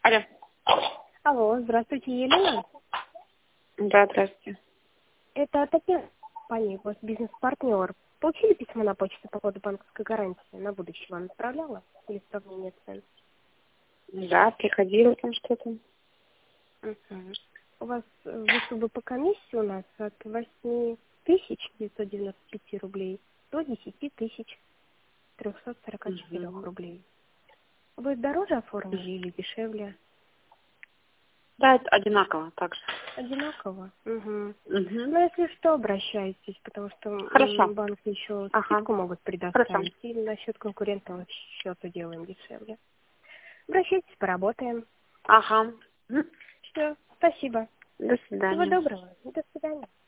Алло. Алло, здравствуйте, Елена. Да, здравствуйте. Это Татьяна, компания, ваш бизнес-партнер. Получили письмо на почту по поводу банковской гарантии? На будущее вам отправляла? Или сравнение цен? Да, приходило там что-то. Угу. У вас ВСБП комиссия у нас от 8995 рублей до 10344 Угу. рублей. Вы дороже оформили или дешевле? Да, это одинаково так же. Одинаково? Угу. Угу. Ну, если что, обращайтесь, потому что Хорошо. банки еще Ага. скидку могут Хорошо. предоставить. И насчет конкурентного счета делаем дешевле. Обращайтесь, поработаем. Ага. Все, спасибо. До Всего свидания. доброго. До свидания.